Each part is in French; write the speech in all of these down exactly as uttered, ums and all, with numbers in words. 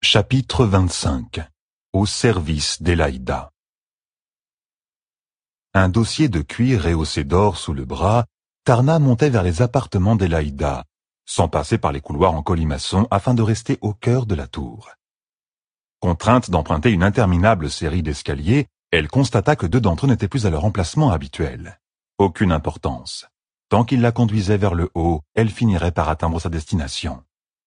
Chapitre vingt-cinq. Au service d'Elaïda. Un dossier de cuir rehaussé d'or sous le bras, Tarna montait vers les appartements d'Elaïda, sans passer par les couloirs en colimaçon afin de rester au cœur de la tour. Contrainte d'emprunter une interminable série d'escaliers, elle constata que deux d'entre eux n'étaient plus à leur emplacement habituel. Aucune importance. Tant qu'il la conduisait vers le haut, elle finirait par atteindre sa destination.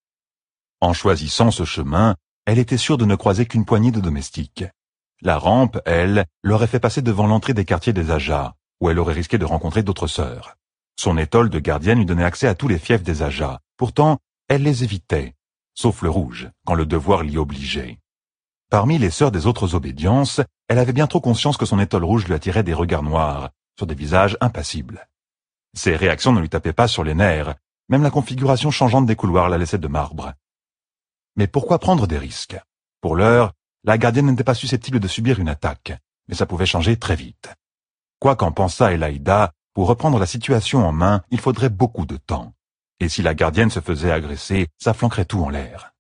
En choisissant ce chemin, elle était sûre de ne croiser qu'une poignée de domestiques. La rampe, elle, l'aurait fait passer devant l'entrée des quartiers des Ajas, où elle aurait risqué de rencontrer d'autres sœurs. Son étole de gardienne lui donnait accès à tous les fiefs des Ajas. Pourtant, elle les évitait, sauf le rouge, quand le devoir l'y obligeait. Parmi les sœurs des autres obédiences, elle avait bien trop conscience que son étole rouge lui attirait des regards noirs, sur des visages impassibles. Ses réactions ne lui tapaient pas sur les nerfs, même la configuration changeante des couloirs la laissait de marbre. Mais pourquoi prendre des risques? Pour l'heure, la gardienne n'était pas susceptible de subir une attaque, mais ça pouvait changer très vite. Quoi qu'en pensât Elaïda, pour reprendre la situation en main, il faudrait beaucoup de temps. Et si la gardienne se faisait agresser, ça flanquerait tout en l'air.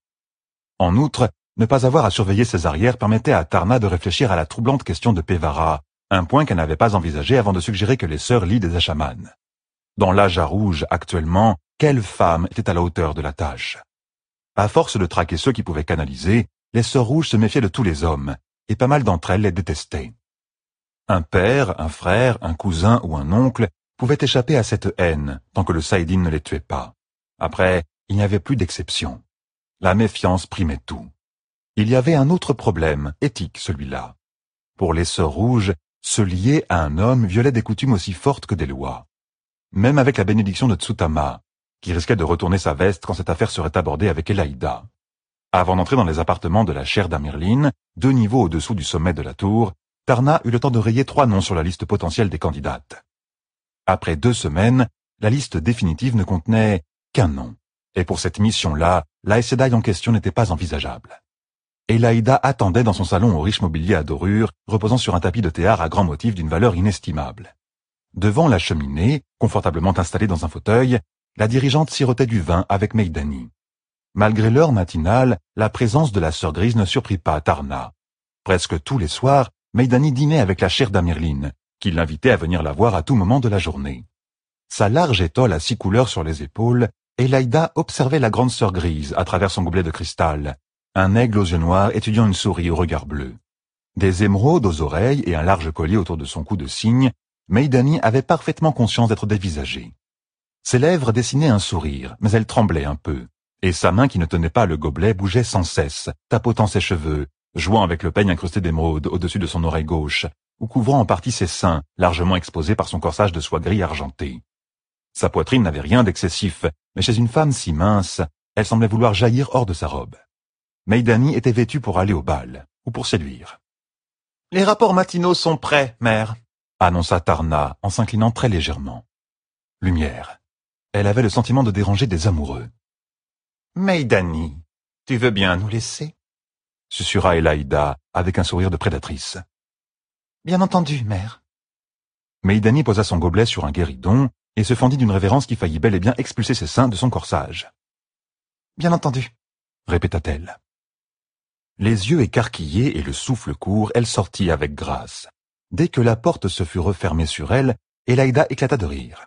En outre, ne pas avoir à surveiller ses arrières permettait à Tarna de réfléchir à la troublante question de Pévara, un point qu'elle n'avait pas envisagé avant de suggérer que les sœurs lient des Ashamanes. Dans l'Aja rouge, actuellement, quelle femme était à la hauteur de la tâche? À force de traquer ceux qui pouvaient canaliser, les sœurs rouges se méfiaient de tous les hommes, et pas mal d'entre elles les détestaient. Un père, un frère, un cousin ou un oncle pouvaient échapper à cette haine, tant que le Saïdine ne les tuait pas. Après, il n'y avait plus d'exception. La méfiance primait tout. Il y avait un autre problème, éthique celui-là. Pour les sœurs rouges, se lier à un homme violait des coutumes aussi fortes que des lois. Même avec la bénédiction de Tsutama, qui risquait de retourner sa veste quand cette affaire serait abordée avec Elaïda. Avant d'entrer dans les appartements de la chaire d'Amirline, deux niveaux au-dessous du sommet de la tour, Tarna eut le temps de rayer trois noms sur la liste potentielle des candidates. Après deux semaines, la liste définitive ne contenait qu'un nom, et pour cette mission-là, la Aes Sedai en question n'était pas envisageable. Elaïda attendait dans son salon au riche mobilier à dorure, reposant sur un tapis de théâtre à grands motifs d'une valeur inestimable. Devant la cheminée, confortablement installée dans un fauteuil, la dirigeante sirotait du vin avec Meidani. Malgré l'heure matinale, la présence de la sœur grise ne surprit pas Tarna. Presque tous les soirs, Meidani dînait avec la chaire d'Amirline, qui l'invitait à venir la voir à tout moment de la journée. Sa large étole à six couleurs sur les épaules, Elaïda observait la grande sœur grise à travers son gobelet de cristal, un aigle aux yeux noirs étudiant une souris au regard bleu. Des émeraudes aux oreilles et un large collier autour de son cou de cygne, Meidani avait parfaitement conscience d'être dévisagée. Ses lèvres dessinaient un sourire, mais elle tremblait un peu, et sa main qui ne tenait pas le gobelet bougeait sans cesse, tapotant ses cheveux, jouant avec le peigne incrusté d'émeraude au-dessus de son oreille gauche, ou couvrant en partie ses seins, largement exposés par son corsage de soie gris argenté. Sa poitrine n'avait rien d'excessif, mais chez une femme si mince, elle semblait vouloir jaillir hors de sa robe. Meidani était vêtue pour aller au bal, ou pour séduire. « Les rapports matinaux sont prêts, mère », annonça Tarna en s'inclinant très légèrement. Lumière. Elle avait le sentiment de déranger des amoureux. « Meidani, tu veux bien nous laisser ?» susurra Elaïda avec un sourire de prédatrice. « Bien entendu, mère. » Meidani posa son gobelet sur un guéridon et se fendit d'une révérence qui faillit bel et bien expulser ses seins de son corsage. « Bien entendu, » répéta-t-elle. Les yeux écarquillés et le souffle court, elle sortit avec grâce. Dès que la porte se fut refermée sur elle, Elaïda éclata de rire.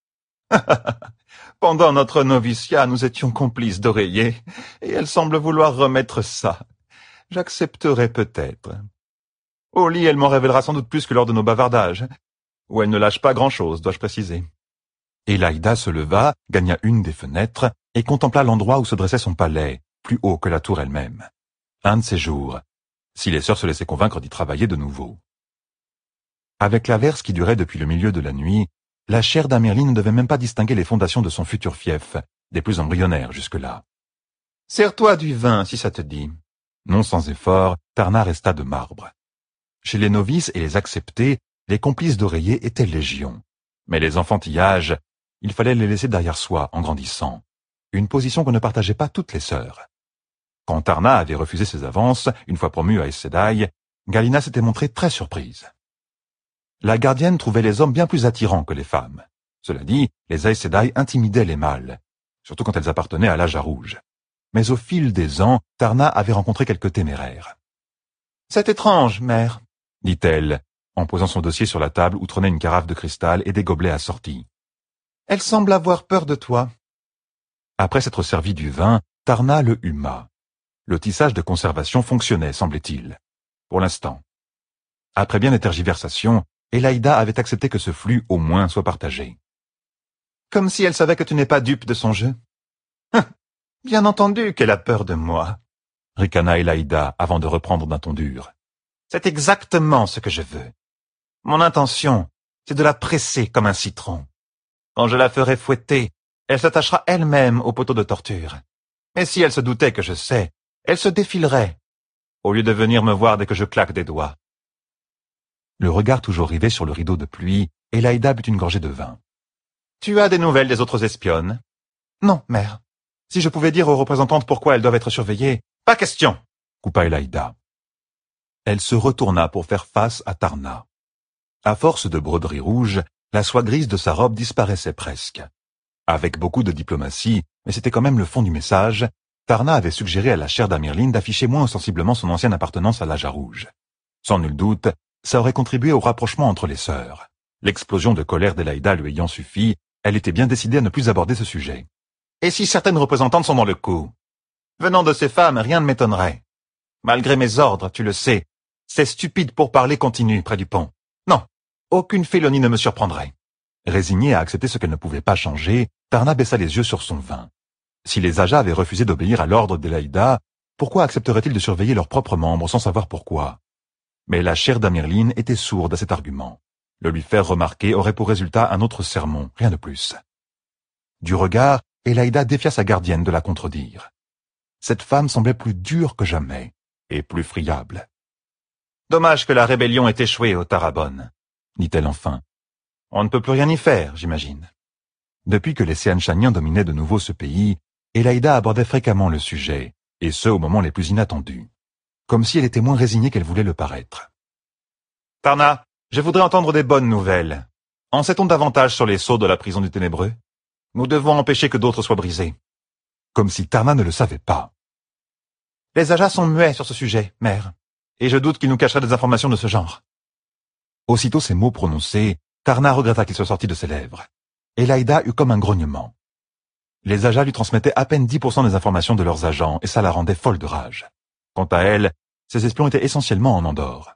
« Pendant notre noviciat, nous étions complices d'oreiller, et elle semble vouloir remettre ça. J'accepterai peut-être. Au lit, elle m'en révélera sans doute plus que lors de nos bavardages, où elle ne lâche pas grand-chose, dois-je préciser. » Elaïda se leva, gagna une des fenêtres, et contempla l'endroit où se dressait son palais, plus haut que la tour elle-même. Un de ces jours, si les sœurs se laissaient convaincre d'y travailler de nouveau. Avec l'averse qui durait depuis le milieu de la nuit, la chaire d'Amirline ne devait même pas distinguer les fondations de son futur fief, des plus embryonnaires jusque-là. « Sers-toi du vin, si ça te dit. » Non sans effort, Tarna resta de marbre. Chez les novices et les acceptés, les complices d'oreiller étaient légion. Mais les enfantillages, il fallait les laisser derrière soi en grandissant. Une position que ne partageaient pas toutes les sœurs. Quand Tarna avait refusé ses avances, une fois promue à Aes Sedai, Galina s'était montrée très surprise. La gardienne trouvait les hommes bien plus attirants que les femmes. Cela dit, les Aes Sedai intimidaient les mâles, surtout quand elles appartenaient à l'Aja rouge. Mais au fil des ans, Tarna avait rencontré quelques téméraires. « C'est étrange, mère, » dit-elle, en posant son dossier sur la table où trônait une carafe de cristal et des gobelets assortis. « Elle semble avoir peur de toi. » Après s'être servi du vin, Tarna le huma. Le tissage de conservation fonctionnait, semblait-il. Pour l'instant. Après bien des tergiversations, Elaïda avait accepté que ce flux, au moins, soit partagé. « Comme si elle savait que tu n'es pas dupe de son jeu. »« Bien entendu qu'elle a peur de moi, » ricana Elaïda avant de reprendre d'un ton dur. « C'est exactement ce que je veux. Mon intention, c'est de la presser comme un citron. Quand je la ferai fouetter, elle s'attachera elle-même au poteau de torture. Et si elle se doutait que je sais, elle se défilerait, au lieu de venir me voir dès que je claque des doigts. » Le regard toujours rivé sur le rideau de pluie, Elaïda but une gorgée de vin. « Tu as des nouvelles des autres espionnes ?»« Non, mère. Si je pouvais dire aux représentantes pourquoi elles doivent être surveillées... »« Pas question !» coupa Elaïda. Elle se retourna pour faire face à Tarna. À force de broderies rouges, la soie grise de sa robe disparaissait presque. Avec beaucoup de diplomatie, mais c'était quand même le fond du message, Tarna avait suggéré à la chère d'Amirline d'afficher moins ostensiblement son ancienne appartenance à l'Aja Rouge. Sans nul doute, ça aurait contribué au rapprochement entre les sœurs. L'explosion de colère d'Elaïda lui ayant suffi, elle était bien décidée à ne plus aborder ce sujet. « Et si certaines représentantes sont dans le coup? Venant de ces femmes, rien ne m'étonnerait. Malgré mes ordres, tu le sais, ces stupides pourparlers continuent près du pont. Non, aucune félonie ne me surprendrait. » Résignée à accepter ce qu'elle ne pouvait pas changer, Tarna baissa les yeux sur son vin. Si les Ajas avaient refusé d'obéir à l'ordre d'Elaïda, pourquoi accepteraient-ils de surveiller leurs propres membres sans savoir pourquoi? Mais la chère d'Amirline était sourde à cet argument. Le lui faire remarquer aurait pour résultat un autre sermon, rien de plus. Du regard, Elaïda défia sa gardienne de la contredire. Cette femme semblait plus dure que jamais, et plus friable. « Dommage que la rébellion ait échoué au Tarabonne, » dit-elle enfin. « On ne peut plus rien y faire, j'imagine. » Depuis que les Séanchaniens dominaient de nouveau ce pays, Elaïda abordait fréquemment le sujet, et ce au moments les plus inattendus, comme si elle était moins résignée qu'elle voulait le paraître. « Tarna, je voudrais entendre des bonnes nouvelles. En sait-on davantage sur les sceaux de la prison du Ténébreux? Nous devons empêcher que d'autres soient brisés. » Comme si Tarna ne le savait pas. « Les Ajas sont muets sur ce sujet, mère, et je doute qu'ils nous cacheraient des informations de ce genre. » Aussitôt ces mots prononcés, Tarna regretta qu'ils soient sortis de ses lèvres. Elaïda eut comme un grognement. Les Ajas lui transmettaient à peine dix pour cent des informations de leurs agents, et ça la rendait folle de rage. Quant à elle, ses espions étaient essentiellement en Andorre.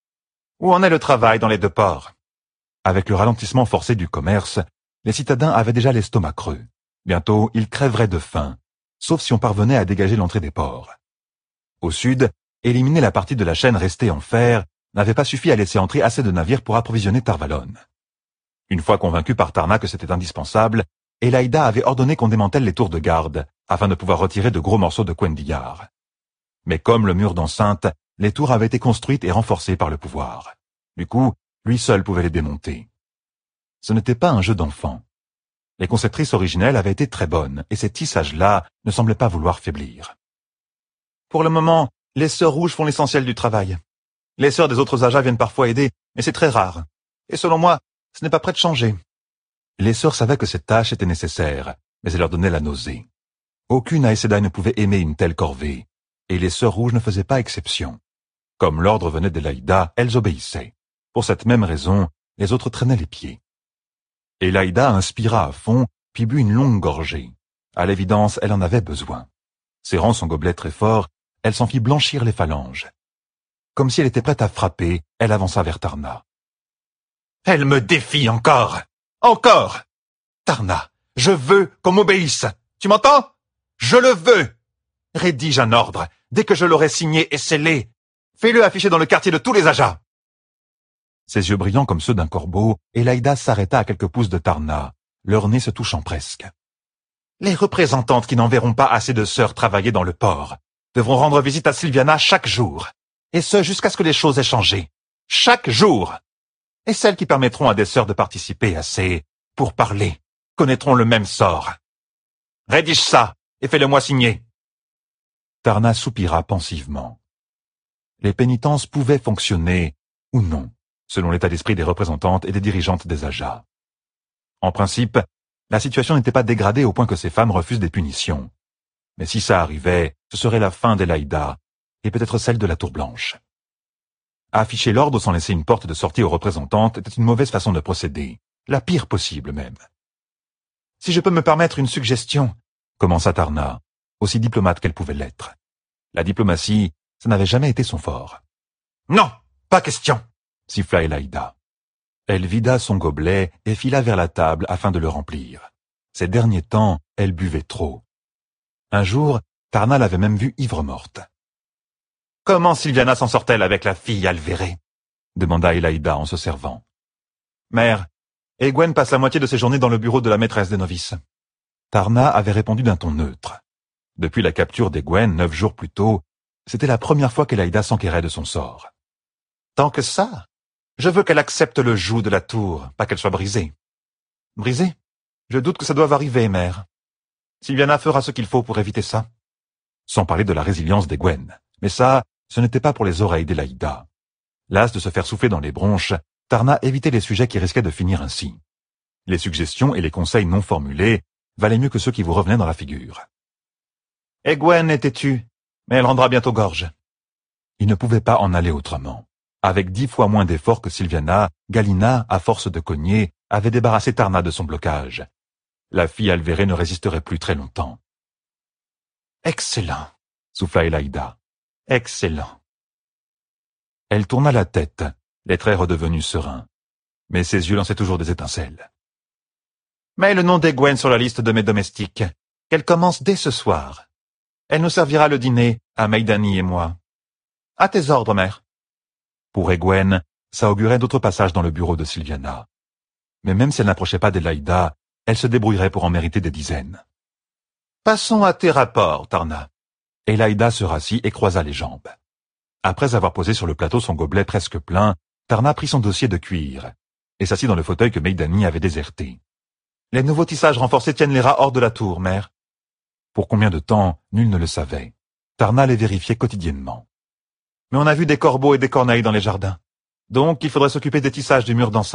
Où en est le travail dans les deux ports? Avec le ralentissement forcé du commerce, les citadins avaient déjà l'estomac creux. Bientôt, ils crèveraient de faim, sauf si on parvenait à dégager l'entrée des ports. Au sud, éliminer la partie de la chaîne restée en fer n'avait pas suffi à laisser entrer assez de navires pour approvisionner Tarvalon. Une fois convaincue par Tarna que c'était indispensable, Elaïda avait ordonné qu'on démantèle les tours de garde, afin de pouvoir retirer de gros morceaux de Quendigar. Mais comme le mur d'enceinte, les tours avaient été construites et renforcées par le pouvoir. Du coup, lui seul pouvait les démonter. Ce n'était pas un jeu d'enfant. Les conceptrices originelles avaient été très bonnes, et ces tissages-là ne semblaient pas vouloir faiblir. Pour le moment, les sœurs rouges font l'essentiel du travail. Les sœurs des autres Ajas viennent parfois aider, mais c'est très rare. Et selon moi, ce n'est pas prêt de changer. Les sœurs savaient que cette tâche était nécessaire, mais elle leur donnait la nausée. Aucune Aes Sedai ne pouvait aimer une telle corvée, et les sœurs rouges ne faisaient pas exception. Comme l'ordre venait d'Elaïda, elles obéissaient. Pour cette même raison, les autres traînaient les pieds. Elaïda inspira à fond, puis but une longue gorgée. À l'évidence, elle en avait besoin. Serrant son gobelet très fort, elle s'en fit blanchir les phalanges. Comme si elle était prête à frapper, elle avança vers Tarna. « Elle me défie encore! Encore! Tarna, je veux qu'on m'obéisse! Tu m'entends? Je le veux! Rédige un ordre, dès que je l'aurai signé et scellé. Fais-le afficher dans le quartier de tous les Ajas! » Ses yeux brillants comme ceux d'un corbeau, Elaïda s'arrêta à quelques pouces de Tarna, leur nez se touchant presque. « Les représentantes qui n'enverront pas assez de sœurs travailler dans le port devront rendre visite à Sylviana chaque jour, et ce jusqu'à ce que les choses aient changé. Chaque jour! Et celles qui permettront à des sœurs de participer à ces pourparlers connaîtront le même sort. Rédige ça et fais-le-moi signer. » Tarna soupira pensivement. Les pénitences pouvaient fonctionner, ou non, selon l'état d'esprit des représentantes et des dirigeantes des Ajas. En principe, la situation n'était pas dégradée au point que ces femmes refusent des punitions. Mais si ça arrivait, ce serait la fin d'Elaïda, et peut-être celle de la Tour Blanche. Afficher l'ordre sans laisser une porte de sortie aux représentantes était une mauvaise façon de procéder, la pire possible même. « Si je peux me permettre une suggestion, » commença Tarna, aussi diplomate qu'elle pouvait l'être. La diplomatie, ça n'avait jamais été son fort. « Non, pas question !» siffla Elaïda. Elle vida son gobelet et fila vers la table afin de le remplir. Ces derniers temps, elle buvait trop. Un jour, Tarna l'avait même vue ivre-morte. « Comment Sylviana s'en sort-elle avec la fille Alvéré ?» demanda Elaïda en se servant. « Mère, Egwene passe la moitié de ses journées dans le bureau de la maîtresse des novices. » Tarna avait répondu d'un ton neutre. Depuis la capture d'Egwene, neuf jours plus tôt, c'était la première fois qu'Elaïda s'enquérait de son sort. « Tant que ça, je veux qu'elle accepte le joug de la tour, pas qu'elle soit brisée. »« Brisée ? Je doute que ça doive arriver, mère. Sylviana fera ce qu'il faut pour éviter ça. » Sans parler de la résilience d'Egwene. Mais ça, ce n'était pas pour les oreilles d'Elaïda. Lasse de se faire souffler dans les bronches, Tarna évitait les sujets qui risquaient de finir ainsi. Les suggestions et les conseils non formulés valaient mieux que ceux qui vous revenaient dans la figure. « Egwene est têtue, mais elle rendra bientôt gorge. » Il ne pouvait pas en aller autrement. Avec dix fois moins d'efforts que Sylviana, Galina, à force de cogner, avait débarrassé Tarna de son blocage. La fille Alvéré ne résisterait plus très longtemps. « Excellent !» souffla Elaïda. « Excellent !» Elle tourna la tête, les traits redevenus sereins. Mais ses yeux lançaient toujours des étincelles. « Mets le nom d'Egwene sur la liste de mes domestiques, qu'elle commence dès ce soir. Elle nous servira le dîner, à Maidani et moi. À tes ordres, mère. » Pour Egwene, ça augurait d'autres passages dans le bureau de Sylviana. Mais même si elle n'approchait pas d'Elaïda, elle se débrouillerait pour en mériter des dizaines. « Passons à tes rapports, Tarna. » Elaïda se rassit et croisa les jambes. Après avoir posé sur le plateau son gobelet presque plein, Tarna prit son dossier de cuir et s'assit dans le fauteuil que Maidani avait déserté. « Les nouveaux tissages renforcés tiennent les rats hors de la tour, mère. » Pour combien de temps, nul ne le savait. Tarna les vérifiait quotidiennement. « Mais on a vu des corbeaux et des corneilles dans les jardins. Donc il faudrait s'occuper des tissages du mur d'enceinte. »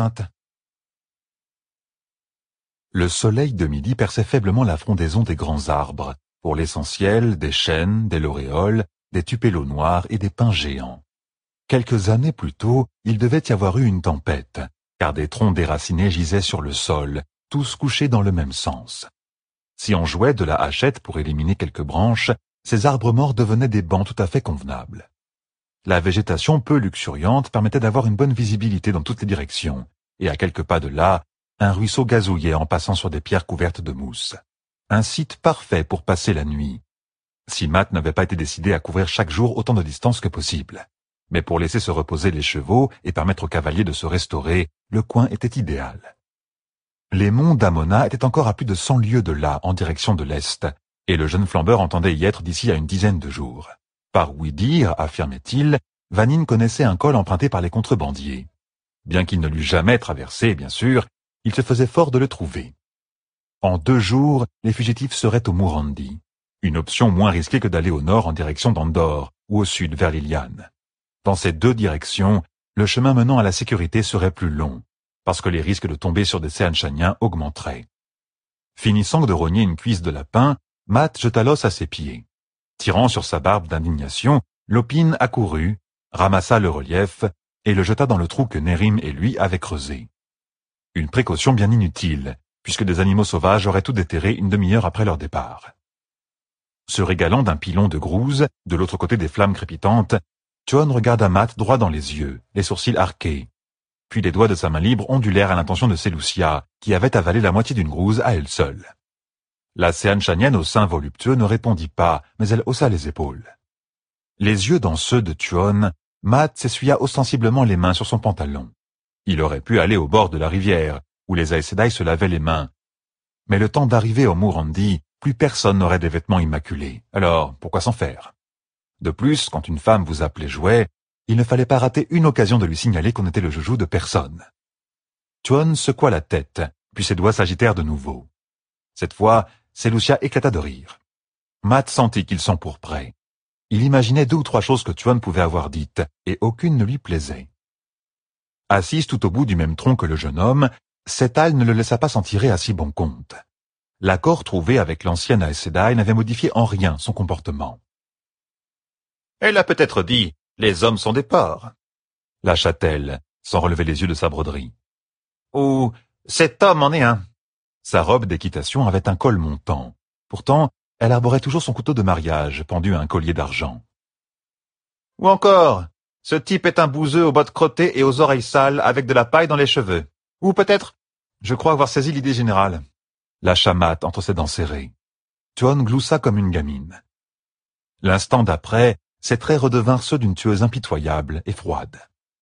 Le soleil de midi perçait faiblement la frondaison des grands arbres, pour l'essentiel des chênes, des lauréoles, des tupélos noirs et des pins géants. Quelques années plus tôt, il devait y avoir eu une tempête, car des troncs déracinés gisaient sur le sol, tous couchés dans le même sens. Si on jouait de la hachette pour éliminer quelques branches, ces arbres morts devenaient des bancs tout à fait convenables. La végétation peu luxuriante permettait d'avoir une bonne visibilité dans toutes les directions, et à quelques pas de là, un ruisseau gazouillait en passant sur des pierres couvertes de mousse. Un site parfait pour passer la nuit. Si Matt n'avait pas été décidé à couvrir chaque jour autant de distance que possible. Mais pour laisser se reposer les chevaux et permettre aux cavaliers de se restaurer, le coin était idéal. Les monts d'Amona étaient encore à plus de cent lieues de là, en direction de l'est, et le jeune flambeur entendait y être d'ici à une dizaine de jours. Par ouï dire, affirmait-il, Vanine connaissait un col emprunté par les contrebandiers. Bien qu'il ne l'eût jamais traversé, bien sûr, il se faisait fort de le trouver. En deux jours, les fugitifs seraient au Mourandi, une option moins risquée que d'aller au nord en direction d'Andorre ou au sud vers Liliane. Dans ces deux directions, le chemin menant à la sécurité serait plus long, parce que les risques de tomber sur des Seanchaniens augmenteraient. Finissant de rogner une cuisse de lapin, Matt jeta l'os à ses pieds. Tirant sur sa barbe d'indignation, Lopine accourut, ramassa le relief et le jeta dans le trou que Nérim et lui avaient creusé. Une précaution bien inutile, puisque des animaux sauvages auraient tout déterré une demi-heure après leur départ. Se régalant d'un pilon de grouze, de l'autre côté des flammes crépitantes, Tuon regarda Matt droit dans les yeux, les sourcils arqués. Puis les doigts de sa main libre ondulèrent à l'intention de Seleucia, qui avait avalé la moitié d'une grouze à elle seule. La Seanchanienne au sein voluptueux ne répondit pas, mais elle haussa les épaules. Les yeux dans ceux de Tuon, Matt s'essuya ostensiblement les mains sur son pantalon. Il aurait pu aller au bord de la rivière, où les Aes Sedai se lavaient les mains. Mais le temps d'arriver au Mourandi, plus personne n'aurait des vêtements immaculés. Alors, pourquoi s'en faire? De plus, quand une femme vous appelait jouet, il ne fallait pas rater une occasion de lui signaler qu'on était le joujou de personne. Tuon secoua la tête, puis ses doigts s'agitèrent de nouveau. Cette fois, Seleucia éclata de rire. Matt sentit qu'il s'empourprait. Il imaginait deux ou trois choses que Tuon pouvait avoir dites, et aucune ne lui plaisait. Assise tout au bout du même tronc que le jeune homme, Setal ne le laissa pas s'en tirer à si bon compte. l'accord trouvé avec l'ancienne Aes Sedai n'avait modifié en rien son comportement. Elle a peut-être dit « les hommes sont des porcs », lâcha-t-elle, sans relever les yeux de sa broderie. Ou « cet homme en est un ». Sa robe d'équitation avait un col montant. Pourtant, elle arborait toujours son couteau de mariage, pendu à un collier d'argent. Ou encore, ce type est un bouseux aux bottes crottées et aux oreilles sales avec de la paille dans les cheveux. Ou peut-être, je crois avoir saisi l'idée générale. Lâcha Mat entre ses dents serrées. Tuon gloussa comme une gamine. L'instant d'après, ses traits redevinrent ceux d'une tueuse impitoyable et froide.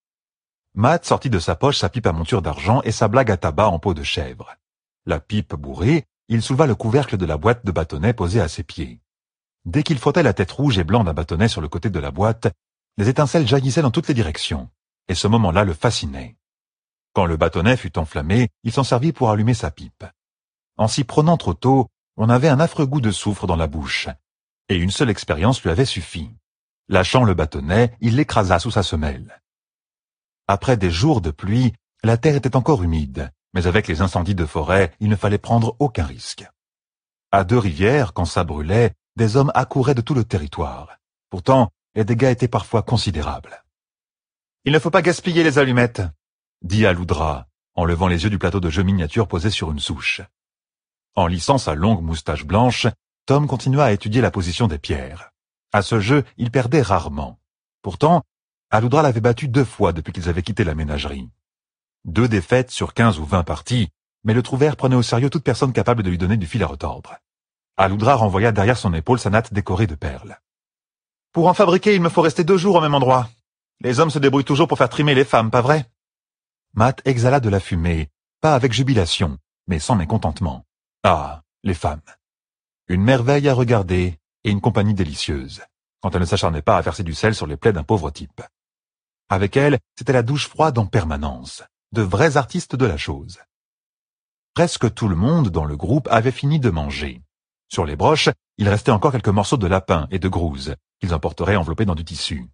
Mat sortit de sa poche sa pipe à monture d'argent et sa blague à tabac en peau de chèvre. La pipe bourrée, il souleva le couvercle de la boîte de bâtonnets posée à ses pieds. Dès qu'il frottait la tête rouge et blanc d'un bâtonnet sur le côté de la boîte, les étincelles jaillissaient dans toutes les directions, et ce moment-là le fascinait. Quand le bâtonnet fut enflammé, il s'en servit pour allumer sa pipe. En s'y prenant trop tôt, on avait un affreux goût de soufre dans la bouche, et une seule expérience lui avait suffi. Lâchant le bâtonnet, il l'écrasa sous sa semelle. Après des jours de pluie, la terre était encore humide, mais avec les incendies de forêt, il ne fallait prendre aucun risque. À Deux-Rivières, quand ça brûlait, des hommes accouraient de tout le territoire. Pourtant, les dégâts étaient parfois considérables. « Il ne faut pas gaspiller les allumettes », dit Aludra, en levant les yeux du plateau de jeu miniature posé sur une souche. En lissant sa longue moustache blanche, Tom continua à étudier la position des pierres. À ce jeu, il perdait rarement. Pourtant, Aludra l'avait battu deux fois depuis qu'ils avaient quitté la ménagerie. Deux défaites sur quinze ou vingt parties, mais le trouvère prenait au sérieux toute personne capable de lui donner du fil à retordre. Aludra renvoya derrière son épaule sa natte décorée de perles. « Pour en fabriquer, il me faut rester deux jours au même endroit. Les hommes se débrouillent toujours pour faire trimer les femmes, pas vrai ?» Mat exhala de la fumée, pas avec jubilation, mais sans mécontentement. Ah, les femmes. Une merveille à regarder et une compagnie délicieuse, quand elle ne s'acharnait pas à verser du sel sur les plaies d'un pauvre type. Avec elle, c'était la douche froide en permanence, de vrais artistes de la chose. Presque tout le monde dans le groupe avait fini de manger. Sur les broches, il restait encore quelques morceaux de lapin et de grouze, qu'ils emporteraient enveloppés dans du tissu.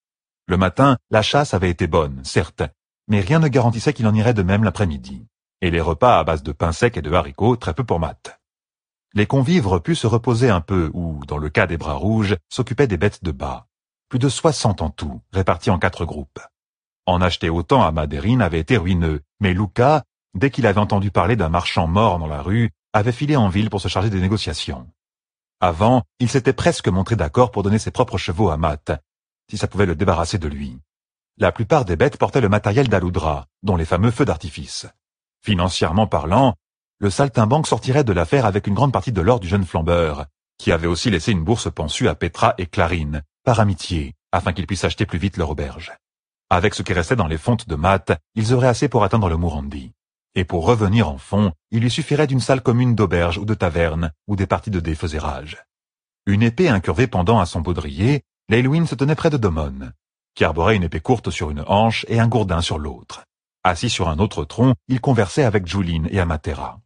Le matin, la chasse avait été bonne, certes, mais rien ne garantissait qu'il en irait de même l'après-midi. Et les repas à base de pain sec et de haricots, très peu pour Mat. Les convives repus se reposaient un peu ou, dans le cas des bras rouges, s'occupaient des bêtes de bas. Plus de soixante en tout, répartis en quatre groupes. En acheter autant à Maderin avait été ruineux, mais Luca, dès qu'il avait entendu parler d'un marchand mort dans la rue, avait filé en ville pour se charger des négociations. Avant, il s'était presque montré d'accord pour donner ses propres chevaux à Mat, si ça pouvait le débarrasser de lui. La plupart des bêtes portaient le matériel d'Aludra, dont les fameux feux d'artifice. Financièrement parlant, le saltimbanque sortirait de l'affaire avec une grande partie de l'or du jeune flambeur, qui avait aussi laissé une bourse pensue à Petra et Clarine, par amitié, afin qu'ils puissent acheter plus vite leur auberge. Avec ce qui restait dans les fontes de Mat, ils auraient assez pour atteindre le Mourandi. Et pour revenir en fond, il lui suffirait d'une salle commune d'auberge ou de taverne, où des parties de dés faisaient rage. Une épée incurvée pendant à son baudrier, Leylwyn se tenait près de Domon, qui arborait une épée courte sur une hanche et un gourdin sur l'autre. Assis sur un autre tronc, il conversait avec Julin et Amatera.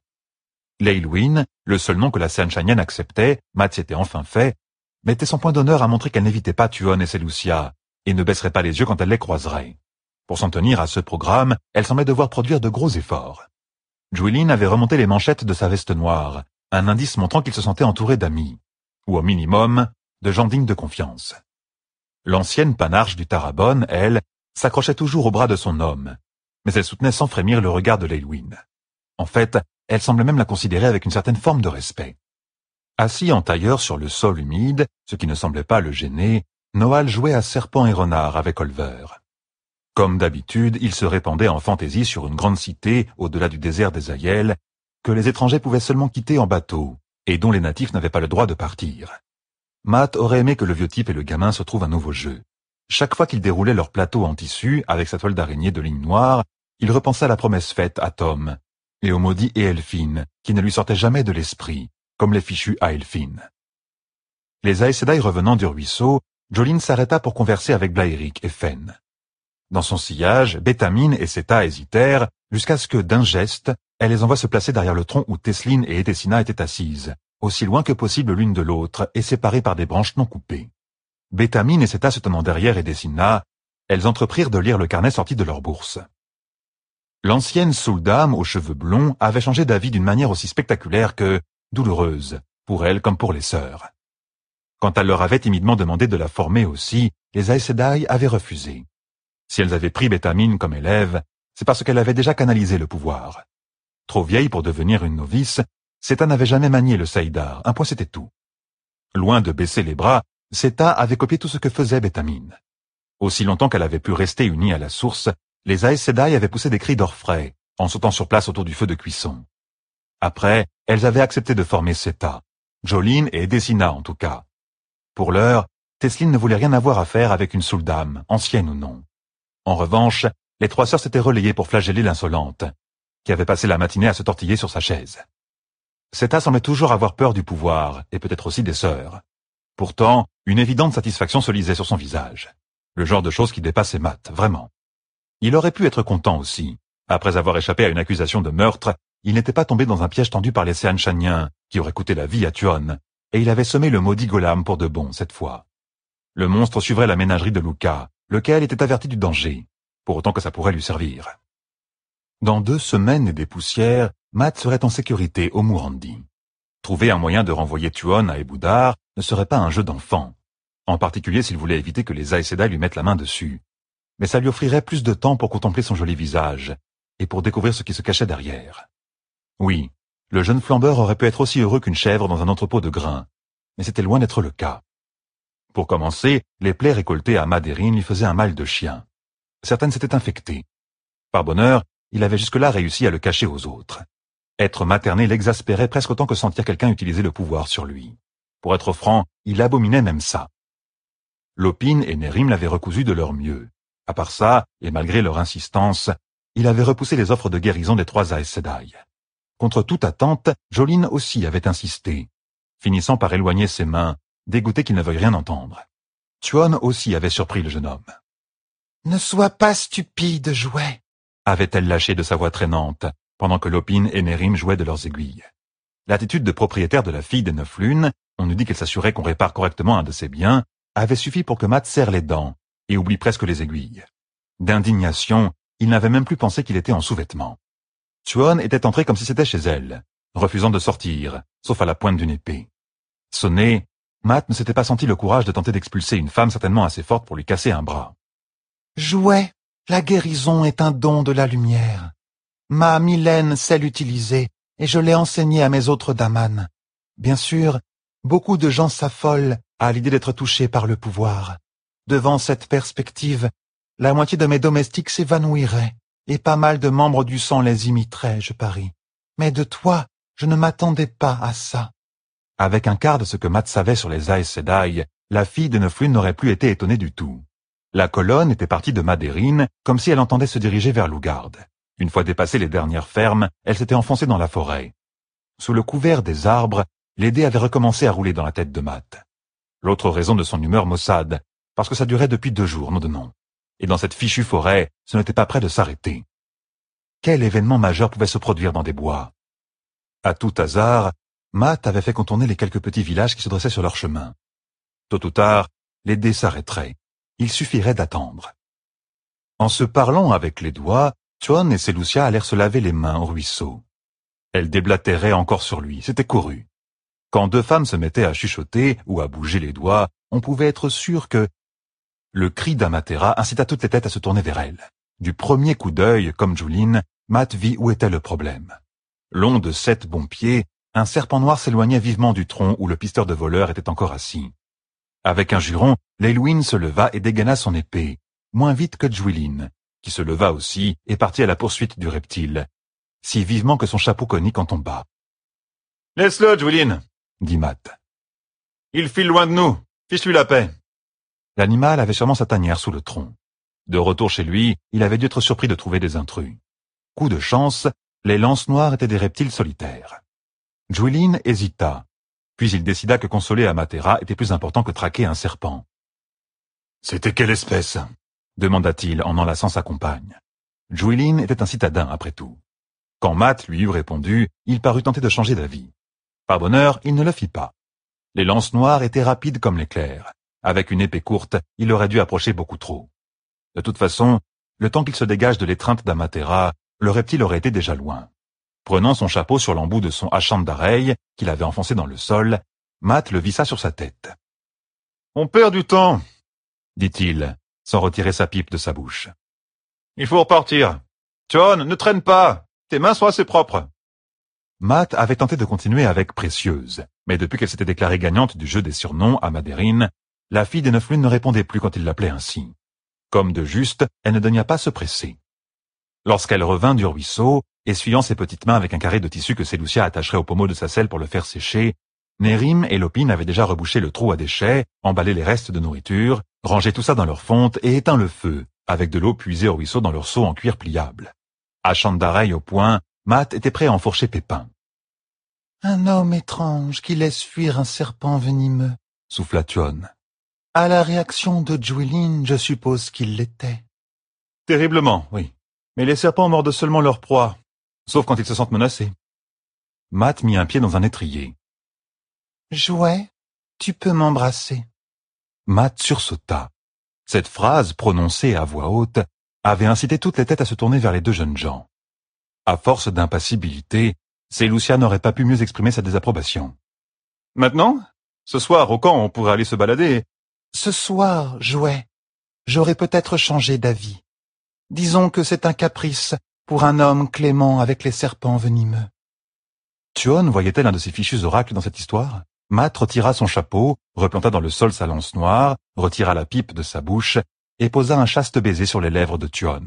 Leylwyn, le seul nom que la Seanchanien acceptait, Mat s'était enfin fait, mettait son point d'honneur à montrer qu'elle n'évitait pas Tuon et Seleucia, et ne baisserait pas les yeux quand elle les croiserait. Pour s'en tenir à ce programme, elle semblait devoir produire de gros efforts. Julin avait remonté les manchettes de sa veste noire, un indice montrant qu'il se sentait entouré d'amis, ou au minimum, de gens dignes de confiance. L'ancienne panarche du Tarabon, elle, s'accrochait toujours au bras de son homme, mais elle soutenait sans frémir le regard de Leylwyn. En fait, elle semblait même la considérer avec une certaine forme de respect. Assis en tailleur sur le sol humide, ce qui ne semblait pas le gêner, Noal jouait à serpent et renard avec Olver. Comme d'habitude, il se répandait en fantaisie sur une grande cité au-delà du désert des Aiels, que les étrangers pouvaient seulement quitter en bateau, et dont les natifs n'avaient pas le droit de partir. Mat aurait aimé que le vieux type et le gamin se trouvent un nouveau jeu. Chaque fois qu'ils déroulaient leur plateau en tissu, avec sa toile d'araignée de ligne noire, il repensait à la promesse faite à Tom, et au maudit Éelfine, qui ne lui sortait jamais de l'esprit, comme les fichus Aelfine. Les Aes Sedai revenant du ruisseau, Jolene s'arrêta pour converser avec Blaeric et Fen. Dans son sillage, Bétamine et Seta hésitèrent, jusqu'à ce que, d'un geste, elle les envoie se placer derrière le tronc où Tesline et Etessina étaient assises, aussi loin que possible l'une de l'autre et séparées par des branches non coupées. Bétamine et Seta se tenant derrière Etessina, elles entreprirent de lire le carnet sorti de leur bourse. L'ancienne Souldame aux cheveux blonds avait changé d'avis d'une manière aussi spectaculaire que, douloureuse, pour elle comme pour les sœurs. Quand elle leur avait timidement demandé de la former aussi, les Aes Sedai avaient refusé. Si elles avaient pris Bétamine comme élève, c'est parce qu'elle avait déjà canalisé le pouvoir. Trop vieille pour devenir une novice, Seta n'avait jamais manié le saïdar, un point c'était tout. Loin de baisser les bras, Seta avait copié tout ce que faisait Bétamine. Aussi longtemps qu'elle avait pu rester unie à la source, les Aes Sedai avaient poussé des cris d'orfraie, en sautant sur place autour du feu de cuisson. Après, elles avaient accepté de former Seta, Jolyne et Dessina en tout cas. Pour l'heure, Tesline ne voulait rien avoir à faire avec une Souldame, ancienne ou non. En revanche, les trois sœurs s'étaient relayées pour flageller l'insolente, qui avait passé la matinée à se tortiller sur sa chaise. Seta semblait toujours avoir peur du pouvoir, et peut-être aussi des sœurs. Pourtant, une évidente satisfaction se lisait sur son visage. Le genre de chose qui dépassait Matt, vraiment. Il aurait pu être content aussi. Après avoir échappé à une accusation de meurtre, il n'était pas tombé dans un piège tendu par les Seanchaniens, qui aurait coûté la vie à Tuon, et il avait semé le maudit Golam pour de bon, cette fois. Le monstre suivrait la ménagerie de Luka, lequel était averti du danger, pour autant que ça pourrait lui servir. Dans deux semaines et des poussières, Matt serait en sécurité au Mourandi. Trouver un moyen de renvoyer Tuon à Eboudar ne serait pas un jeu d'enfant, en particulier s'il voulait éviter que les Aes Sedai lui mettent la main dessus. Mais ça lui offrirait plus de temps pour contempler son joli visage, et pour découvrir ce qui se cachait derrière. Oui, le jeune flambeur aurait pu être aussi heureux qu'une chèvre dans un entrepôt de grains, mais c'était loin d'être le cas. Pour commencer, les plaies récoltées à Madérine lui faisaient un mal de chien. Certaines s'étaient infectées. Par bonheur, il avait jusque-là réussi à le cacher aux autres. Être materné l'exaspérait presque autant que sentir quelqu'un utiliser le pouvoir sur lui. Pour être franc, il abominait même ça. Lopine et Nérim l'avaient recousu de leur mieux. À part ça, et malgré leur insistance, il avait repoussé les offres de guérison des trois Aes Sedai. Contre toute attente, Jolyne aussi avait insisté, finissant par éloigner ses mains, dégoûté qu'il ne veuille rien entendre. Tuon aussi avait surpris le jeune homme. « Ne sois pas stupide, jouet !» avait-elle lâché de sa voix traînante, pendant que Lopine et Nérim jouaient de leurs aiguilles. L'attitude de propriétaire de la fille des Neuf Lunes, on nous dit qu'elle s'assurait qu'on répare correctement un de ses biens, avait suffi pour que Matt serre les dents et oublie presque les aiguilles. D'indignation, il n'avait même plus pensé qu'il était en sous-vêtements. Tuon était entré comme si c'était chez elle, refusant de sortir, sauf à la pointe d'une épée. Sonné, Matt ne s'était pas senti le courage de tenter d'expulser une femme certainement assez forte pour lui casser un bras. « Jouet, la guérison est un don de la lumière. Ma Mylène sait l'utiliser, et je l'ai enseigné à mes autres damanes. Bien sûr, beaucoup de gens s'affolent à l'idée d'être touchés par le pouvoir. Devant cette perspective, la moitié de mes domestiques s'évanouirait, et pas mal de membres du sang les imiteraient, je parie. Mais de toi, je ne m'attendais pas à ça. » Avec un quart de ce que Matt savait sur les Aes Sedai, la fille de Neuf Lunes n'aurait plus été étonnée du tout. La colonne était partie de Madérine, comme si elle entendait se diriger vers Lugarde. Une fois dépassées les dernières fermes, elle s'était enfoncée dans la forêt. Sous le couvert des arbres, les dés avaient recommencé à rouler dans la tête de Matt. L'autre raison de son humeur maussade, parce que ça durait depuis deux jours, non de non. Et dans cette fichue forêt, ce n'était pas près de s'arrêter. Quel événement majeur pouvait se produire dans des bois? À tout hasard, Matt avait fait contourner les quelques petits villages qui se dressaient sur leur chemin. Tôt ou tard, les dés s'arrêteraient. Il suffirait d'attendre. En se parlant avec les doigts, Tuon et Seleucia allèrent se laver les mains au ruisseau. Elle déblatérait encore sur lui, c'était couru. Quand deux femmes se mettaient à chuchoter ou à bouger les doigts, on pouvait être sûr que... Le cri d'Amatera incita toutes les têtes à se tourner vers elle. Du premier coup d'œil, comme Jolyne, Matt vit où était le problème. Long de sept bons pieds, un serpent noir s'éloignait vivement du tronc où le pisteur de voleurs était encore assis. Avec un juron, Leylwyn se leva et dégaina son épée, moins vite que Jolyne, qui se leva aussi et partit à la poursuite du reptile, si vivement que son chapeau conique en tomba. « Laisse-le, Jolyne !» dit Matt. « Il file loin de nous, fiche-lui la paix !» L'animal avait sûrement sa tanière sous le tronc. De retour chez lui, il avait dû être surpris de trouver des intrus. Coup de chance, les lances noires étaient des reptiles solitaires. Jolyne hésita, puis il décida que consoler Amatera était plus important que traquer un serpent. « C'était quelle espèce ?» demanda-t-il en enlaçant sa compagne. Jolyne était un citadin, après tout. Quand Matt lui eut répondu, il parut tenter de changer d'avis. Par bonheur, il ne le fit pas. Les lances noires étaient rapides comme l'éclair. Avec une épée courte, il aurait dû approcher beaucoup trop. De toute façon, le temps qu'il se dégage de l'étreinte d'Amatera, le reptile aurait été déjà loin. Prenant son chapeau sur l'embout de son hachant d'oreille qu'il avait enfoncé dans le sol, Matt le vissa sur sa tête. « On perd du temps, » dit-il, sans retirer sa pipe de sa bouche. « Il faut repartir. John, ne traîne pas. Tes mains sont assez propres. » Matt avait tenté de continuer avec Précieuse, mais depuis qu'elle s'était déclarée gagnante du jeu des surnoms à Madérine, la fille des neuf lunes ne répondait plus quand il l'appelait ainsi. Comme de juste, elle ne daigna pas se presser. Lorsqu'elle revint du ruisseau, essuyant ses petites mains avec un carré de tissu que Séleucia attacherait au pommeau de sa selle pour le faire sécher, Nérim et Lopine avaient déjà rebouché le trou à déchets, emballé les restes de nourriture, rangé tout ça dans leur fonte et éteint le feu, avec de l'eau puisée au ruisseau dans leur seau en cuir pliable. Hachant d'oreille au poing, Matt était prêt à enfourcher Pépin. « Un homme étrange qui laisse fuir un serpent venimeux, » souffla Tuon. « À la réaction de Juilin, je suppose qu'il l'était. »« Terriblement, oui. Mais les serpents mordent seulement leur proie, sauf quand ils se sentent menacés. » Matt mit un pied dans un étrier. « Jouet, tu peux m'embrasser. » Matt sursauta. Cette phrase, prononcée à voix haute, avait incité toutes les têtes à se tourner vers les deux jeunes gens. À force d'impassibilité, Séleucia n'aurait pas pu mieux exprimer sa désapprobation. « Maintenant? Ce soir, au camp, on pourrait aller se balader. »« Ce soir, Jouet, j'aurais peut-être changé d'avis. Disons que c'est un caprice pour un homme clément avec les serpents venimeux. » Tuon voyait-elle un de ces fichus oracles dans cette histoire? Matt retira son chapeau, replanta dans le sol sa lance noire, retira la pipe de sa bouche et posa un chaste baiser sur les lèvres de Tuon.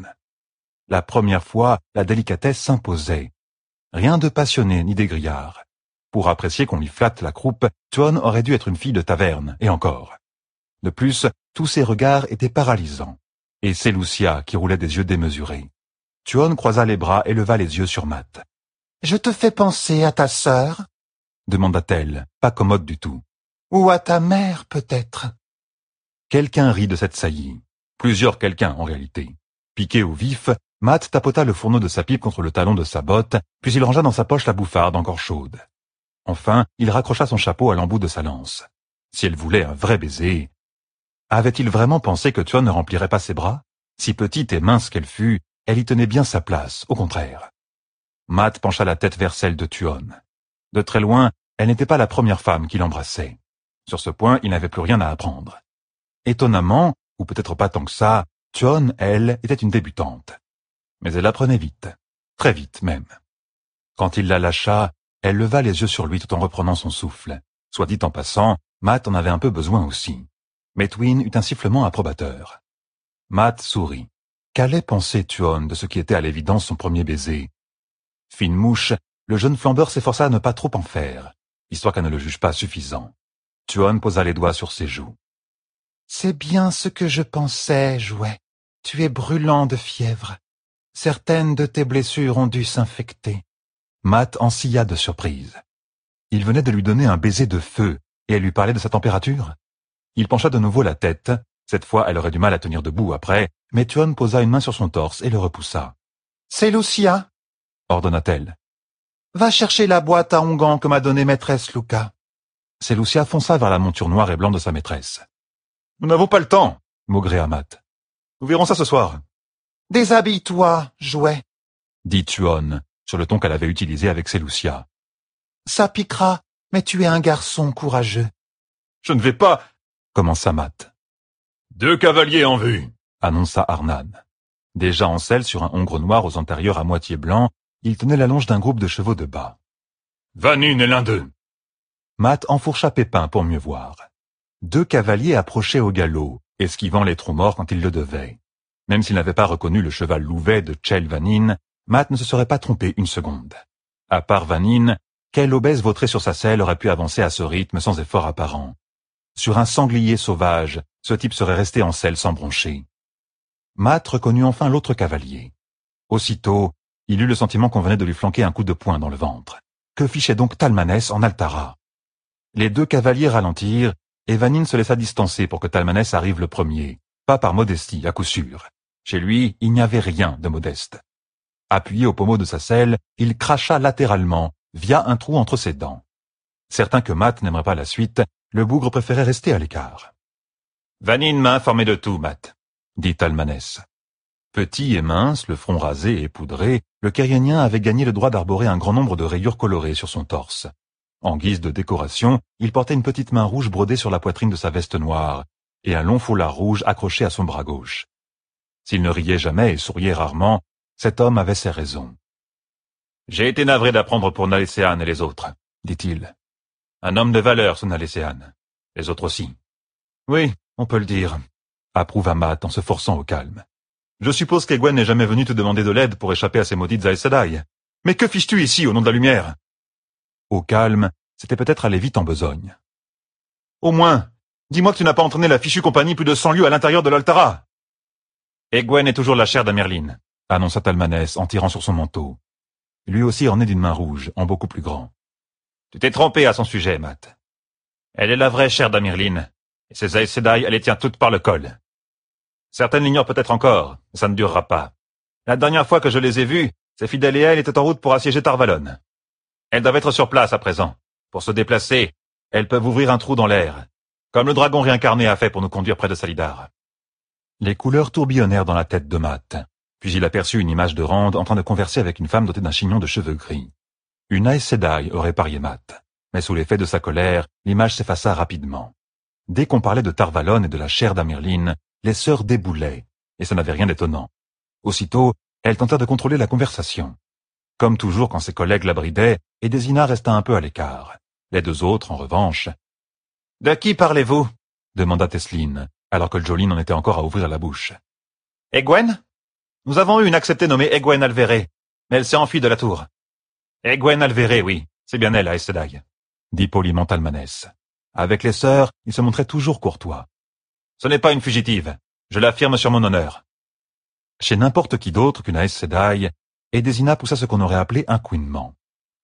La première fois, la délicatesse s'imposait. Rien de passionné ni d'égrillard. Pour apprécier qu'on lui flatte la croupe, Tuon aurait dû être une fille de taverne, et encore. De plus, tous ses regards étaient paralysants. Et Séleucia qui roulait des yeux démesurés. Tuon croisa les bras et leva les yeux sur Matt. « Je te fais penser à ta sœur ?» demanda-t-elle, pas commode du tout. « Ou à ta mère, peut-être. » Quelqu'un rit de cette saillie. Plusieurs quelqu'un, en réalité. Piqué au vif, Matt tapota le fourneau de sa pipe contre le talon de sa botte, puis il rangea dans sa poche la bouffarde encore chaude. Enfin, il raccrocha son chapeau à l'embout de sa lance. Si elle voulait un vrai baiser... Avait-il vraiment pensé que Tuon ne remplirait pas ses bras? Si petite et mince qu'elle fût, elle y tenait bien sa place, au contraire. Matt pencha la tête vers celle de Tuon. De très loin, elle n'était pas la première femme qu'il embrassait. Sur ce point, il n'avait plus rien à apprendre. Étonnamment, ou peut-être pas tant que ça, Tuon, elle, était une débutante. Mais elle apprenait vite, très vite même. Quand il la lâcha, elle leva les yeux sur lui tout en reprenant son souffle. Soit dit en passant, Matt en avait un peu besoin aussi. Metwin eut un sifflement approbateur. Matt sourit. Qu'allait penser Tuon de ce qui était à l'évidence son premier baiser? Fine mouche, le jeune flambeur s'efforça à ne pas trop en faire, histoire qu'elle ne le juge pas suffisant. Tuon posa les doigts sur ses joues. « C'est bien ce que je pensais, Jouet. Tu es brûlant de fièvre. Certaines de tes blessures ont dû s'infecter. » Matt en scia de surprise. Il venait de lui donner un baiser de feu, et elle lui parlait de sa température. Il pencha de nouveau la tête. Cette fois, elle aurait du mal à tenir debout après, mais Tuon posa une main sur son torse et le repoussa. « Séleucia, » ordonna-t-elle. « Va chercher la boîte à onguents que m'a donnée maîtresse Luca. » Séleucia fonça vers la monture noire et blanc de sa maîtresse. « Nous n'avons pas le temps, » maugréa Matt. « Nous verrons ça ce soir. »« Déshabille-toi, Jouet, » dit Tuon, sur le ton qu'elle avait utilisé avec Séleucia. « Ça piquera, mais tu es un garçon courageux. »« Je ne vais pas... » commença Matt. « Deux cavaliers en vue, » annonça Arnan. Déjà en selle sur un hongre noir aux antérieurs à moitié blanc, il tenait la longe d'un groupe de chevaux de bas. « Vanine est l'un d'eux. » Matt enfourcha Pépin pour mieux voir. Deux cavaliers approchaient au galop, esquivant les trous morts quand ils le devaient. Même s'il n'avait pas reconnu le cheval louvet de Tchel Vanine, Matt ne se serait pas trompé une seconde. À part Vanine, quel obèse vautré sur sa selle aurait pu avancer à ce rythme sans effort apparent? Sur un sanglier sauvage, ce type serait resté en selle sans broncher. Matt reconnut enfin l'autre cavalier. Aussitôt, il eut le sentiment qu'on venait de lui flanquer un coup de poing dans le ventre. Que fichait donc Talmanès en Altara? Les deux cavaliers ralentirent, et Vanine se laissa distancer pour que Talmanès arrive le premier, pas par modestie, à coup sûr. Chez lui, il n'y avait rien de modeste. Appuyé au pommeau de sa selle, il cracha latéralement, via un trou entre ses dents. Certain que Matt n'aimerait pas la suite, le bougre préférait rester à l'écart. « Vanine m'a informé de tout, Matt, » dit Talmanès. Petit et mince, le front rasé et poudré, le Kérienien avait gagné le droit d'arborer un grand nombre de rayures colorées sur son torse. En guise de décoration, il portait une petite main rouge brodée sur la poitrine de sa veste noire, et un long foulard rouge accroché à son bras gauche. S'il ne riait jamais et souriait rarement, cet homme avait ses raisons. « J'ai été navré d'apprendre pour Nalécéane et les autres, » dit-il. « Un homme de valeur, ce Nalécéane. Les autres aussi. »« Oui, on peut le dire, » approuva Matt en se forçant au calme. « Je suppose qu'Egwene n'est jamais venu te demander de l'aide pour échapper à ces maudites Aes Sedai. Mais que fiches-tu ici, au nom de la lumière ?» Au calme, c'était peut-être aller vite en besogne. « Au moins, dis-moi que tu n'as pas entraîné la fichue compagnie plus de cent lieues à l'intérieur de l'Altara. »« Egwene est toujours la chair d'Amerlin, » annonça Talmanès en tirant sur son manteau. Lui aussi orné d'une main rouge, en beaucoup plus grand. « Tu t'es trompé à son sujet, Matt. Elle est la vraie chair d'Amerlin, et ces Aes Sedai, elle les tient toutes par le col. Certaines l'ignorent peut-être encore, mais ça ne durera pas. La dernière fois que je les ai vues, ces fidèles et elle étaient en route pour assiéger Tar-Valon. Elles doivent être sur place à présent. Pour se déplacer, elles peuvent ouvrir un trou dans l'air, comme le dragon réincarné a fait pour nous conduire près de Salidar. » Les couleurs tourbillonnèrent dans la tête de Matt, puis il aperçut une image de Rand en train de converser avec une femme dotée d'un chignon de cheveux gris. Une Aes Sedai aurait parié Matt, mais sous l'effet de sa colère, l'image s'effaça rapidement. Dès qu'on parlait de Tar-Valon et de la chair d'Amerlin, les sœurs déboulaient, et ça n'avait rien d'étonnant. Aussitôt, elle tenta de contrôler la conversation. Comme toujours quand ses collègues la bridaient, Edesina resta un peu à l'écart. Les deux autres, en revanche... « De qui parlez-vous » demanda Tesline, alors que Joline en était encore à ouvrir la bouche. « Egwene ? Nous avons eu une acceptée nommée Egwene Alvéré, mais elle s'est enfuie de la tour. »« Egwene Alvéré, oui, c'est bien elle, Aes Sedai, » dit poliment Talmanès. Avec les sœurs, il se montrait toujours courtois. « Ce n'est pas une fugitive, je l'affirme sur mon honneur. » Chez n'importe qui d'autre qu'une Aes Sedai, Edesina poussa ce qu'on aurait appelé un couinement.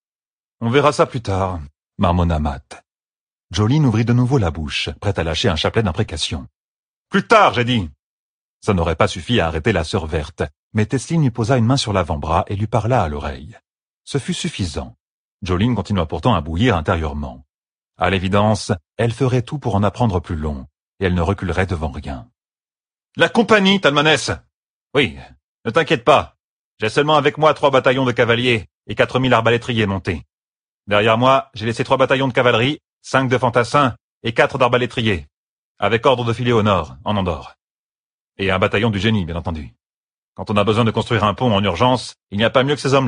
« On verra ça plus tard, » marmonna Matt. Joline ouvrit de nouveau la bouche, prête à lâcher un chapelet d'imprécation. « Plus tard, j'ai dit !» Ça n'aurait pas suffi à arrêter la sœur verte, mais Tesline lui posa une main sur l'avant-bras et lui parla à l'oreille. Ce fut suffisant. Joline continua pourtant à bouillir intérieurement. À l'évidence, elle ferait tout pour en apprendre plus long, et elle ne reculerait devant rien. « La compagnie, Talmanès !»« Oui, ne t'inquiète pas. J'ai seulement avec moi trois bataillons de cavaliers et quatre mille arbalétriers montés. Derrière moi, j'ai laissé trois bataillons de cavalerie, cinq de fantassins et quatre d'arbalétriers, avec ordre de filer au nord, en Andorre. Et un bataillon du génie, bien entendu. Quand on a besoin de construire un pont en urgence, il n'y a pas mieux que ces hommes-là. »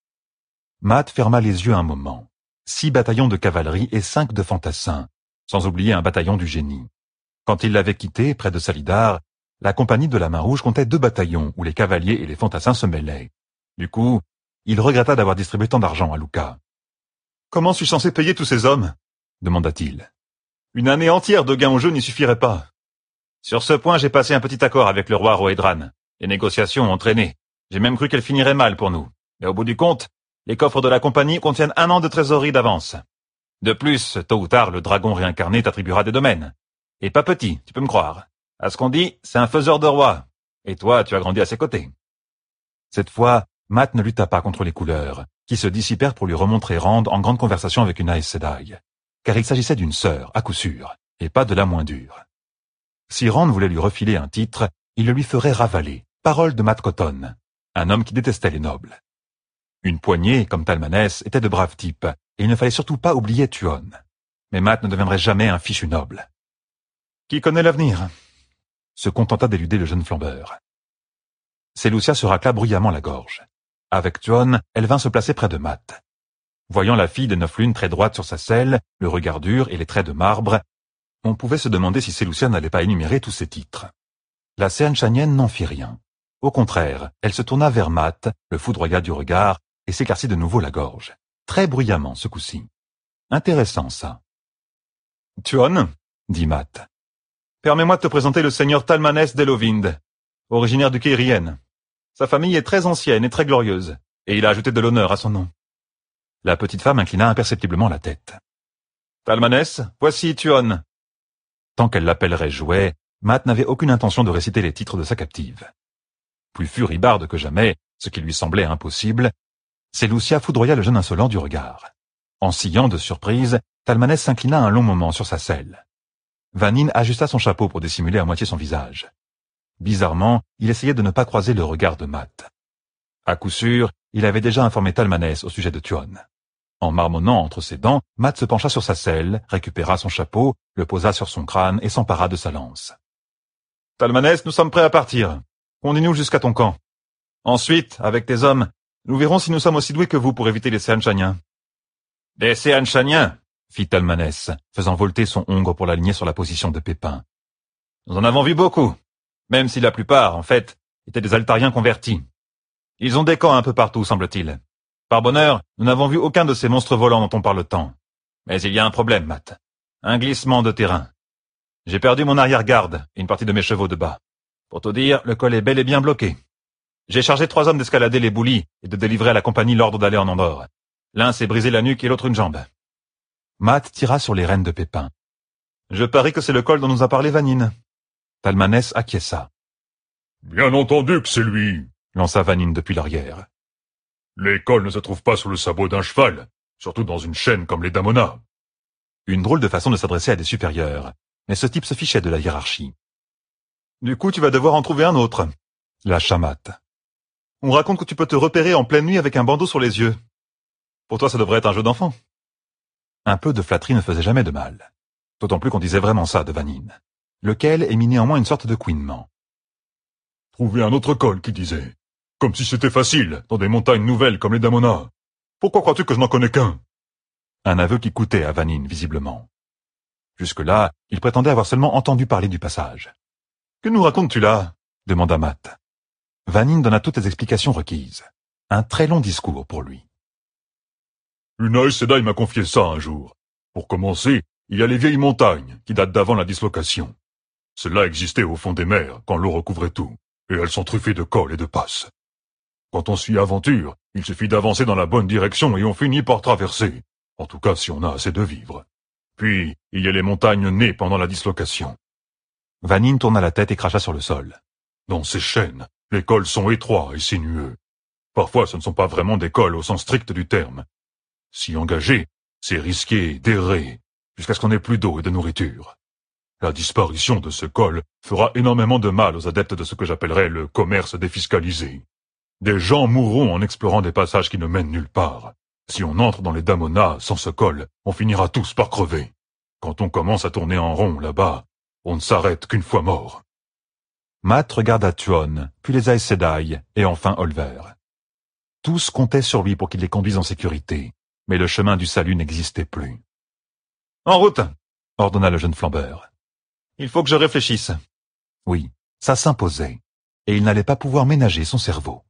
Matt ferma les yeux un moment. Six bataillons de cavalerie et cinq de fantassins, sans oublier un bataillon du génie. Quand il l'avait quitté, près de Salidar, la compagnie de la Main Rouge comptait deux bataillons où les cavaliers et les fantassins se mêlaient. Du coup, il regretta d'avoir distribué tant d'argent à Luca. « Comment suis-je censé payer tous ces hommes ?» demanda-t-il. « Une année entière de gains au jeu n'y suffirait pas. Sur ce point, j'ai passé un petit accord avec le roi Roedran. Les négociations ont traîné. J'ai même cru qu'elles finiraient mal pour nous. Mais au bout du compte, les coffres de la compagnie contiennent un an de trésorerie d'avance. De plus, tôt ou tard, le dragon réincarné t'attribuera des domaines. Et pas petit, tu peux me croire. À ce qu'on dit, c'est un faiseur de roi. Et toi, tu as grandi à ses côtés. » Cette fois, Matt ne lutta pas contre les couleurs, qui se dissipèrent pour lui remontrer Rand en grande conversation avec une Aes Sedai. Car il s'agissait d'une sœur, à coup sûr, et pas de la moins dure. Si Rand voulait lui refiler un titre, il le lui ferait ravaler. Parole de Matt Cotton, un homme qui détestait les nobles. Une poignée, comme Talmanès, était de braves types, et il ne fallait surtout pas oublier Tuon. Mais Matt ne deviendrait jamais un fichu noble. Qui connaît l'avenir ? Se contenta d'éluder le jeune flambeur. Seleucia se racla bruyamment la gorge. Avec Tuon, elle vint se placer près de Matt. Voyant la fille des neuf lunes très droite sur sa selle, le regard dur et les traits de marbre, on pouvait se demander si Seleucia n'allait pas énumérer tous ses titres. La Seanchanienne n'en fit rien. Au contraire, elle se tourna vers Matt, le foudroya du regard, et s'éclaircit de nouveau la gorge. Très bruyamment, ce coup-ci. Intéressant, ça. « Tuon, » dit Matt, « permets-moi de te présenter le seigneur Talmanès d'Elovind, originaire du Kérien. Sa famille est très ancienne et très glorieuse, et il a ajouté de l'honneur à son nom. » La petite femme inclina imperceptiblement la tête. « Talmanès, voici Tuon. » Tant qu'elle l'appellerait jouet, Matt n'avait aucune intention de réciter les titres de sa captive. Plus furibarde que jamais, ce qui lui semblait impossible, Seleucia foudroya le jeune insolent du regard. En sillant de surprise, Talmanès s'inclina un long moment sur sa selle. Vanine ajusta son chapeau pour dissimuler à moitié son visage. Bizarrement, il essayait de ne pas croiser le regard de Matt. À coup sûr, il avait déjà informé Talmanès au sujet de Tuon. En marmonnant entre ses dents, Matt se pencha sur sa selle, récupéra son chapeau, le posa sur son crâne et s'empara de sa lance. « Talmanès, nous sommes prêts à partir. Conduis-nous jusqu'à ton camp. Ensuite, avec tes hommes, nous verrons si nous sommes aussi doués que vous pour éviter les Seanchaniens. »« Des Seanchaniens !» fit Talmanès, faisant volter son hongre pour l'aligner sur la position de Pépin. « Nous en avons vu beaucoup, même si la plupart, en fait, étaient des Altariens convertis. Ils ont des camps un peu partout, semble-t-il. Par bonheur, nous n'avons vu aucun de ces monstres volants dont on parle tant. Mais il y a un problème, Matt. Un glissement de terrain. J'ai perdu mon arrière-garde et une partie de mes chevaux de bas. Pour tout dire, le col est bel et bien bloqué. J'ai chargé trois hommes d'escalader les boulis et de délivrer à la compagnie l'ordre d'aller en Andorre. L'un s'est brisé la nuque et l'autre une jambe. » Matt tira sur les rênes de Pépin. « Je parie que c'est le col dont nous a parlé Vanine. » Talmanès acquiesça. « Bien entendu que c'est lui !» lança Vanine depuis l'arrière. « Les cols ne se trouvent pas sur le sabot d'un cheval, surtout dans une chaîne comme les Damona. » Une drôle de façon de s'adresser à des supérieurs, mais ce type se fichait de la hiérarchie. « Du coup, tu vas devoir en trouver un autre, » lâcha Matt. « On raconte que tu peux te repérer en pleine nuit avec un bandeau sur les yeux. Pour toi, ça devrait être un jeu d'enfant. » Un peu de flatterie ne faisait jamais de mal, d'autant plus qu'on disait vraiment ça de Vanine, lequel émit néanmoins une sorte de couinement. « Trouver un autre col, qui disait. Comme si c'était facile, dans des montagnes nouvelles comme les Damona. Pourquoi crois-tu que je n'en connais qu'un ?» Un aveu qui coûtait à Vanine, visiblement. Jusque-là, il prétendait avoir seulement entendu parler du passage. « Que nous racontes-tu là ?» demanda Matt. Vanine donna toutes les explications requises. Un très long discours pour lui. Une Aes Sedai m'a confié ça un jour. Pour commencer, il y a les vieilles montagnes, qui datent d'avant la dislocation. Celles-là existaient au fond des mers, quand l'eau recouvrait tout, et elles sont truffées de cols et de passes. Quand on s'y aventure, il suffit d'avancer dans la bonne direction et on finit par traverser, en tout cas si on a assez de vivres. Puis, il y a les montagnes nées pendant la dislocation. Vanine tourna la tête et cracha sur le sol. Dans ces chaînes, les cols sont étroits et sinueux. Parfois, ce ne sont pas vraiment des cols au sens strict du terme. S'y engager, c'est risquer d'errer, jusqu'à ce qu'on ait plus d'eau et de nourriture. La disparition de ce col fera énormément de mal aux adeptes de ce que j'appellerais le commerce défiscalisé. Des gens mourront en explorant des passages qui ne mènent nulle part. Si on entre dans les Damona sans ce col, on finira tous par crever. Quand on commence à tourner en rond là-bas, on ne s'arrête qu'une fois mort. Matt regarda Tuon, puis les Aes Sedai, et enfin Olver. Tous comptaient sur lui pour qu'il les conduise en sécurité, mais le chemin du salut n'existait plus. « En route !» ordonna le jeune flambeur. « Il faut que je réfléchisse. » Oui, ça s'imposait, et il n'allait pas pouvoir ménager son cerveau.